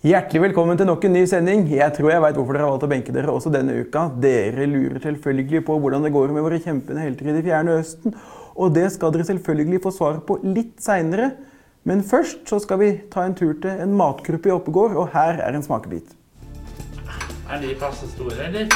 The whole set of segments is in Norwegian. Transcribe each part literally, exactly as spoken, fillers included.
Hjertelig velkommen til nok en ny sending. Jeg tror jeg vet hvorfor dere har valgt å benke dere også denne uka. Dere lurer selvfølgelig på hvordan det går med våre kjempende helter i det fjerne østen. Og det skal dere selvfølgelig få svar på litt senere. Men først så skal vi ta en tur til en matgruppe i Oppegård, og her er en smakebit. Er de passe store, eller?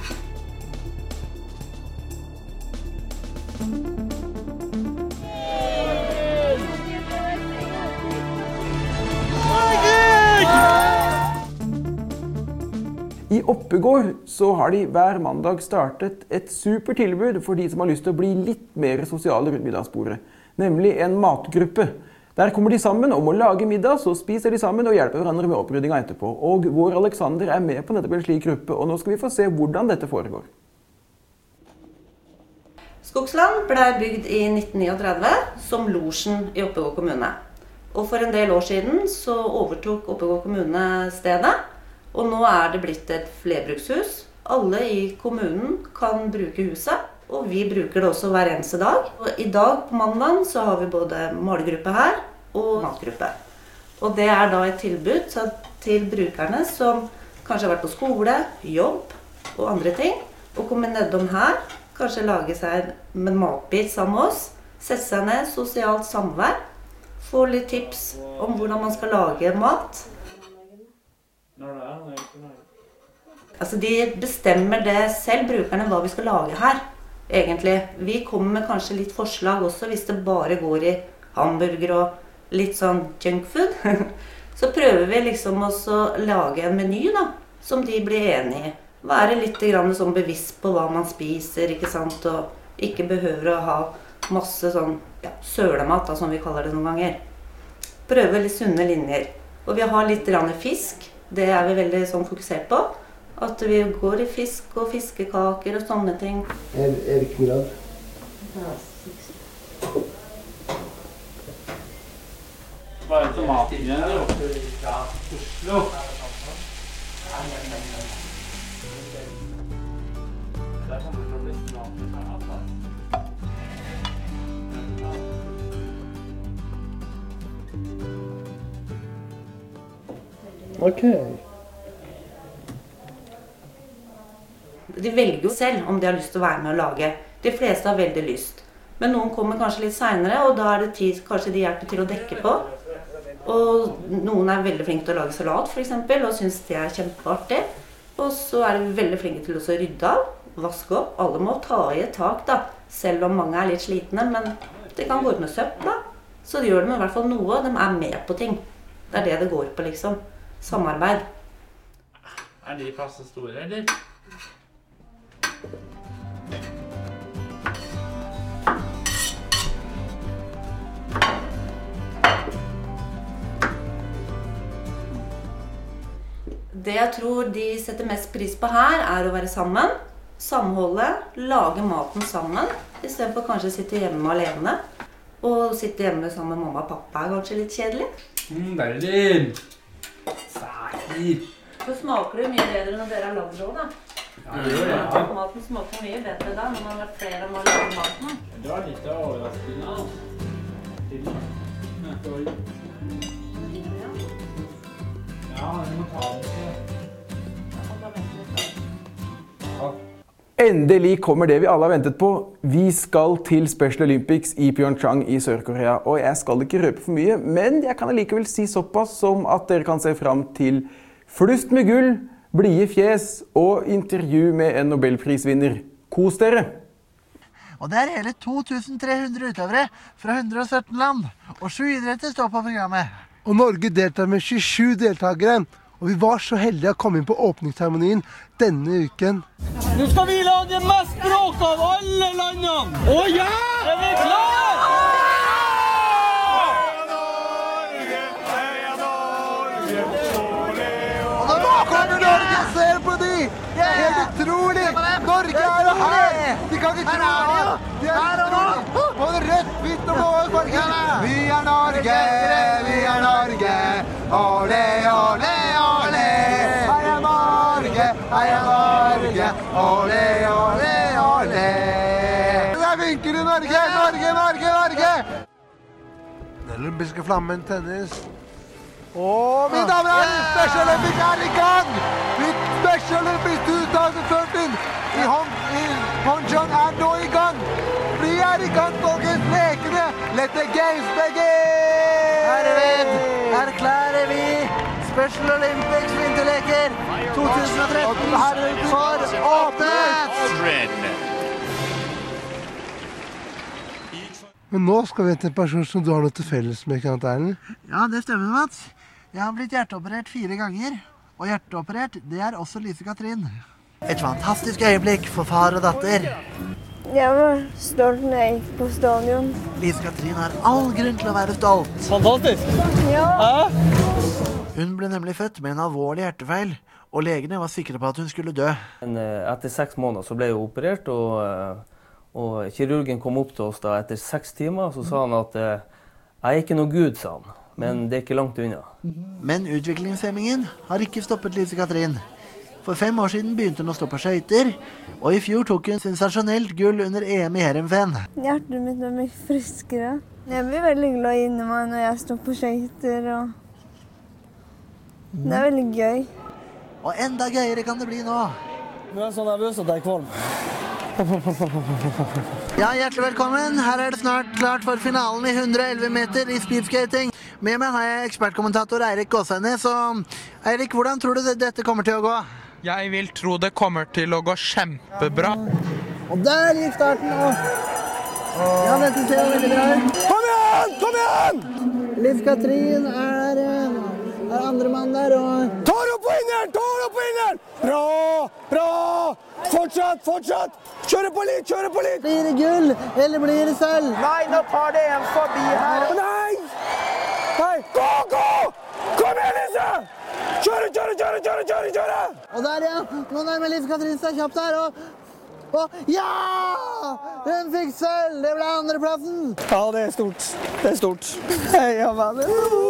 I Oppegård så har de hver mandag startet et super tilbud for de som har lyst til å bli litt mer sosiale rundt middagsbordet, nemlig en matgruppe. Der kommer de sammen om å lage middag, så spiser de sammen og hjelper hverandre med oppryddinga etterpå. Og vår Alexander er med på nettopp en slik gruppe, og nå skal vi få se hvordan dette foregår. Skogsland ble bygd i nitten trettini som losjen i Oppegård kommune. Og for en del år siden så overtok Oppegård kommune stedet. Og nå er det blitt et flerbrukshus. Alle i kommunen kan bruke huset, og vi bruker det også hver eneste dag. Og i dag på mandag så har vi både målgruppe her og matgruppe. Og det er da et tilbud til brukerne som kanskje har vært på skole, jobb og andre ting, og kommer nedom her, kanskje lage seg en matbit sammen med oss, sette seg ned, sosialt samvær, få litt tips om hvordan man skal lage mat. Altså de bestemmer det selv, brukerne, hva vi skal lage her, egentlig. Vi kommer med kanskje litt forslag også, hvis det bare går i hamburger og litt sånn junkfood. Så prøver vi liksom også å lage en meny da, som de blir enige i. Være litt grann sånn bevisst på hva man spiser, ikke sant? Og ikke behøver å ha masse sånn ja, sølemat, da, som vi kaller det noen ganger. Prøve litt sunne linjer. Og vi har litt grann fisk. Det er vi veldig sånn fokusert på. At vi går i fisk og fiskekaker og sånne ting. Er, er det knall? Hva er det tomater igjen, jo? Ja, Oslo. Der kommer det til å bli tomater. Ok. De velger jo selv om de har lyst til å være med å lage. De fleste har veldig lyst. Men noen kommer kanskje litt senere, og da er det tid kanskje de hjelper til å dekke på. Og noen er veldig flinke til å lage salat, for eksempel, og synes det er kjempeartig. Og så er de veldig flinke til å rydde av, vaske opp. Alle må ta i et tak, da. Selv om mange er litt slitne, men det kan gå ut med søpla. Så de gjør de i hvert fall noe, de er med på ting. Det er det det går på, liksom. Samarbeid. Er de passe store, eller? Det jeg tror de setter mest pris på her er å være sammen, samholdet, lage maten sammen, i stedet for kanskje å sitte hjemme alene. Og sitte hjemme sammen med mamma og pappa er kanskje litt kjedelig. Mm, deilig! Særlig! Så smaker det mye bedre når dere har lagd det også, da. Ja, det gjør det. Maten smaker mye bedre da, når man har vært flere om å lage maten. Det var litt av overraskende, altså. Til neste år. Ja, vi må ta den til. Ja. Endelig kommer det vi alle har ventet på. Vi skal til Special Olympics i Pyeongchang i Sør-Korea. Og jeg skal ikke røpe for mye, men jeg kan allikevel si såpass som at dere kan se frem til flust med gull, blide fjes og intervju med en Nobelprisvinner. Kos dere! Og det er hele to tusen tre hundre utøvere fra hundre og sytten land, og sju idretter står på programmet. Og Norge deltar med tjuesju deltakere, og vi var så heldige å komme inn på åpningsseremonien denne uken. Nå skal vi lage mest bråk av alle landene! Å ja! Er vi klar? Og nå kommer Norge, se på de! Det er helt utrolig! Norge er jo her! De kan ikke tro det! De er utrolig! Både rødt, hvitt og blå farger! Vi er Norge, vi er Norge! Ole, ole, ole! Heia Norge, heia Norge! Ole, ole, ole! Der vinker du Norge, Norge, Norge, Norge! Den olympiske flammen tennes. Og mine damer og herrer, Special Olympics er i gang! Special Olympics twenty fourteen i Pyeongchang er nå i gang! Vi er i gang, folkens, lekene! Let the games begin! Herved erklærer vi Special Olympics vinterleker twenty thirteen for åpnet! Men nå skal vi til en person som du har noe til felles med, kan Erlend? Ja, det stemmer, Mats. Jeg har blitt hjerteoperert fire ganger, og hjerteoperert, det er også Lise Katrin. Et fantastisk øyeblikk for far og datter. Jeg var stolt når jeg gikk på stadion. Lise Katrin har all grunn til å være stolt. Fantastisk! Ja. Hun ble nemlig født med en alvorlig hjertefeil, og legene var sikre på at hun skulle dø. Men etter seks måneder så ble hun operert, og, og kirurgen kom opp til oss da etter seks timer, så sa han at jeg er ikke noe Gud, sa han. Men det er ikke langt unna. Men utviklingshemmingen har ikke stoppet Lise Katrin. For fem år siden begynte hun å stå på skøyter, og i fjor tok hun sensasjonelt gull under E M i Heerenveen. Hjertet mitt er mye friskere. Jeg blir veldig glad inni meg når jeg står på skøyter, og det er veldig gøy. Og enda gøyere kan det bli nå. Nå er jeg så nervøs at jeg er kvalm. Ja, hjertelig velkommen. Her er det snart klart for finalen i one hundred eleven meter i speedskating. Med meg har jeg ekspertkommentator Eirik Gåshenes. Og Eirik, hvordan tror du dette kommer til å gå? Jeg vil tro det kommer til å gå kjempebra. Og der gikk starten nå. Ja, dette ser jo veldig bra ut. Kom igjen! Kom igjen! Lise Katrin er, er andre mann der, og... Tar opp på inneren! Tar opp på inneren! Bra! Bra! Fortsatt! Fortsatt! Kjøre på litt! Kjøre på litt! Blir det gull, eller blir det sølv? Nei, nå tar det en forbi her. Nei! Nei! Gå, gå! Kom igjen, Lise! Kjøre, kjøre, kjøre, kjøre, kjøre, kjøre! Og der, ja. Nå nærmer Lise Katrin seg kjapt her, og... Og ja! Hun fikk sølv! Det ble andreplassen! Ja, det er stort. Det er stort. Heia, mann!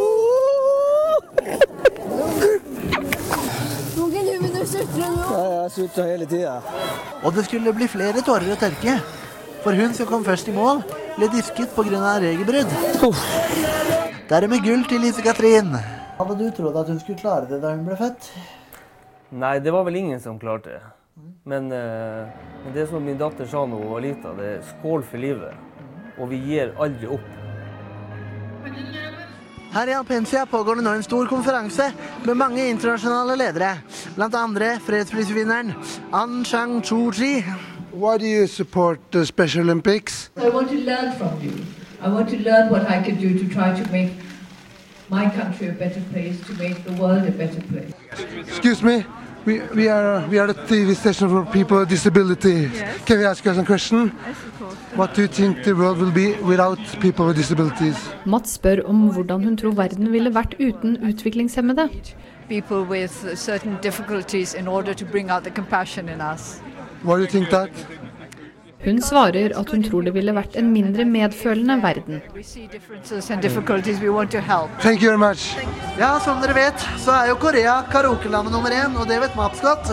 Nå kan du begynne å sutre nå. Ja, jeg sutrer hele tiden. Og det skulle bli flere tårer å tørke. For hun som kom først i mål, ble disket på grunn av regelbrudd. Dermed gull til Lise Katrin. Hadde du trodd at hun skulle klare det da hun ble født? Nei, det var vel ingen som klarte det. Men, uh, men det som min datter sa nå, Alita, det er skål for livet. Og vi gir aldri opp. Her i Alpensia pågår det nå en stor konferanse med mange internasjonale ledere. Blant andre fredsprisvinneren Aung San Suu Kyi. Why do you support the Special Olympics? I want to learn from you. I want to learn what I can do to try to make my country a better place, to make the world a better place. Excuse me, we, we are we are the T V station for people with disability. Yes. Can we ask you some question? Yes, of course. What do you think the world will be without people with disabilities? Mats spør om hvordan hun tror verden ville vært uten utviklingshemmede. People with certain difficulties in order to bring out the compassion in us. Why do you think that? Hun svarer at hun tror det ville vært en mindre medfølende verden. We see differences and difficulties, we want to help. Thank you very much. Ja, som dere vet, så er jo Korea karaokelandet nummer én, og det vet Mats godt.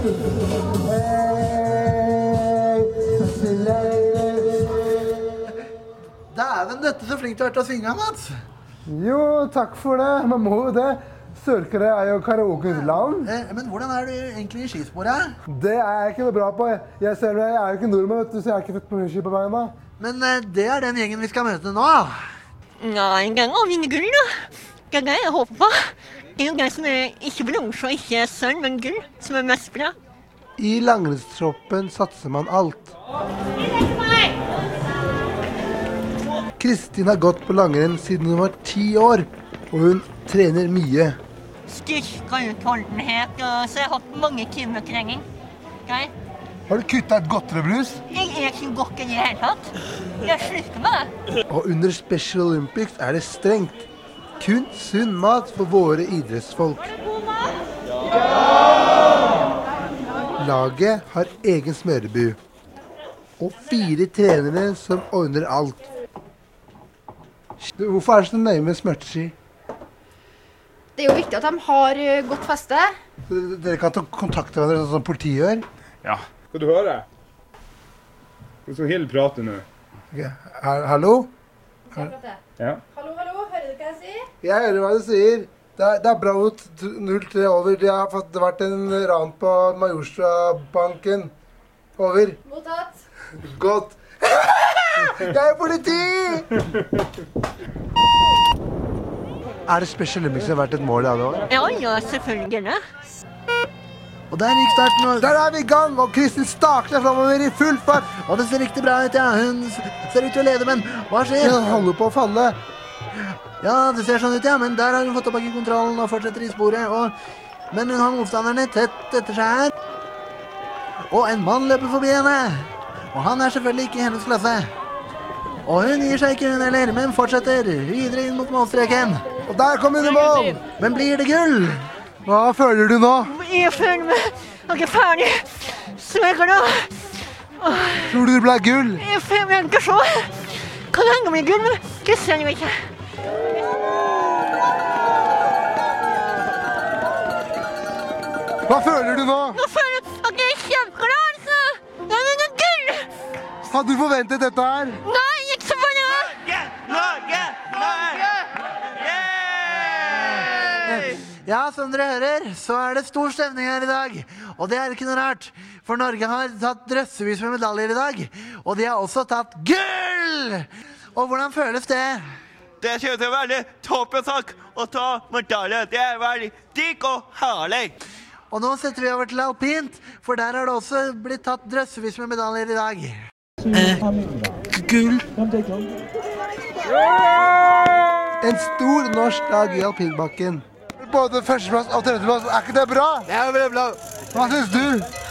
Dæven, dette så flink du har vært å synge, Mats. Jo, takk for det. Man må jo det. Sør-Korea er jo karaokes land. Eh, men hvordan er du egentlig i skisporet? Det er jeg ikke noe bra på. Jeg, ser, jeg er jo ikke nordmann, vet du, så jeg er ikke født på ski på beina. Men eh, det er den gjengen vi skal møte nå. Nei, det er å vinne gull, da. Det er det jeg håper på. Det er jo det som er ikke bronse og ikke sølv, men gull, som er mest bra. I langrennstroppen satser man alt. Kristin har gått på langrenn siden hun var ti år, og hun trener mye. Styrke og utholdenhet, og så har jeg hatt mange timer trening. Okay? Har du kuttet et godterebrus? Jeg er ikke godt i det hele tatt. Jeg slutter med det. Og under Special Olympics er det strengt. Kun sunn mat for våre idrettsfolk. Laget har egen smørebu. Og fire trenere som ordner alt. Hvorfor er det så nøye med smørte ski? Det er jo viktig at de har godt feste. Dere kan ta kontakt med hverandre sånn som politiet gjør? Ja. Skal du høre? Skal så Hill prate nå? Okay. Hallo? Skal jeg prate? Ja. Hallo, hallo, hører du hva jeg sier? Jeg hører hva du sier. Det er, det er bra mot null tre over. Det har fått, vært en ran på Majorstua-banken. Over. Mottatt. Godt. Det er politi! Er det Special Olympics som har vært et mål i alle år? Ja, ja, selvfølgelig. Og der gikk starten, og der er vi i gang, og Kristin staker seg fremover i full fart. Og det ser riktig bra ut, ja. Hun ser ut til å lede, men hva skjer? Hun holder på å falle. Ja, det ser sånn ut, ja, men der har hun fått tilbake kontrollen og fortsetter i sporet. Og... Men hun har motstanderne tett etter seg her. Og en mann løper forbi henne. Og han er selvfølgelig ikke i hennes klasse. Og hun gir seg ikke hun heller, men fortsetter videre inn mot målstreken. Og der kommer hun i mål! Men blir det gull? Hva føler du nå? Jeg føler meg ikke ferdig. Så jeg kan da... Tror du det ble gull? Jeg føler meg ikke så. Kan henge med gull, men det ser jeg ikke. Hva føler du nå? Jeg føler at jeg er kjempeglad, altså. Jeg vil ha gull. Hadde du forventet dette her? Nei, ikke så bare. Norge! Norge! Ja, som dere hører, så er det stor stemning her i dag. Og det er ikke noe rart, for Norge har tatt drøssevis med medaljer i dag. Og de har også tatt gull! Og hvordan føles det? Det kjennes veldig toppen sak å ta medalje. Det er veldig digg og herlig. Og nå setter vi over til alpint, for der har det også blitt tatt drøssevis med medaljer i dag. Eh, gull. En stor norsk dag i alpinbakken. Både førsteplass og tredjeplass, er ikke det bra? Det er veldig bra. Hva synes du?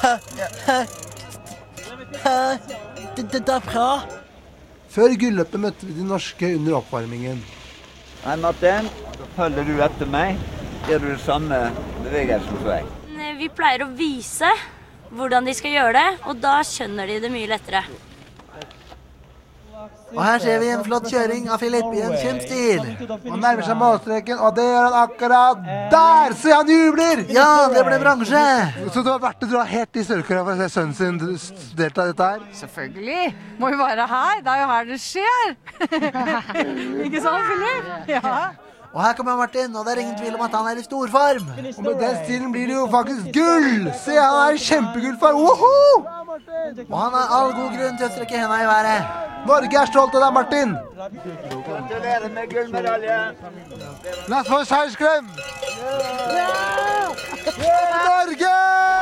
Det, det, det er bra. Før gulløpet møtte vi de norske under oppvarmingen. Hei Martin, følger du etter meg? Gjør du det samme bevegelsen som jeg? Vi pleier å vise hvordan de skal gjøre det, og da skjønner de det mye lettere. Og her ser vi en flott kjøring av Filip i en kjent stil. Han nærmer seg målstreken, og det gjør han akkurat der! Se, han jubler! Ja, det ble bransje! Så du har vært å dra helt i Sør-Korea for å se sønnen sin delta i dette her? Selvfølgelig! Må jo være her, det er jo her det skjer! Ikke sant, Filip? Ja. Og her kommer Martin, og det er ingen tvil om at han er i stor form. Og med den stilen blir det jo faktisk gull! Se, han er i kjempegull form! Woho! Og han har all god grunn til å strekke hendene i været. Norge er stolt av deg, Martin! Gratulerer med gullmedalje! La oss få seiersklem! Norge!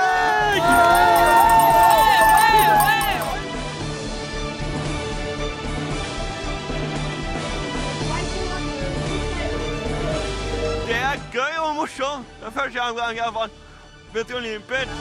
Det er gøy og morsomt. Det er første gang jeg har vært til Olympisk.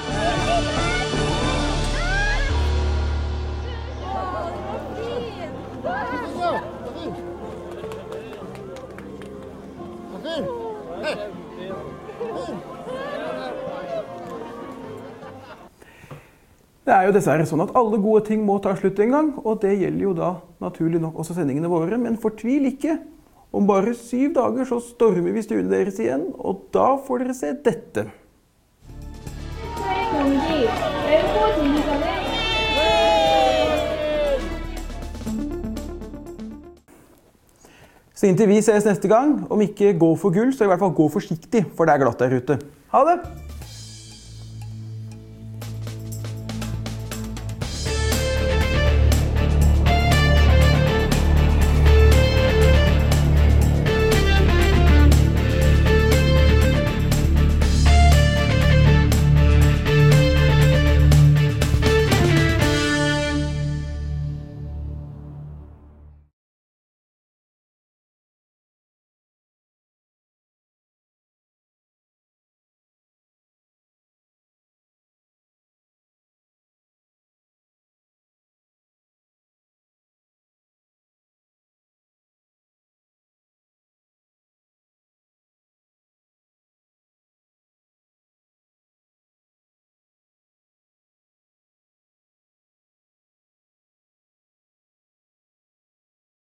Det er jo dessverre sånn at alle gode ting må ta slutt en gang, og det gjelder jo da naturlig nok også sendingene våre, men fortvil ikke. Om bare syv dager så stormer vi stuene deres igjen, og da får dere se dette. Så inntil vi ses neste gang, om ikke gå for gull, så i hvert fall gå forsiktig, for det er glatt der ute. Ha det!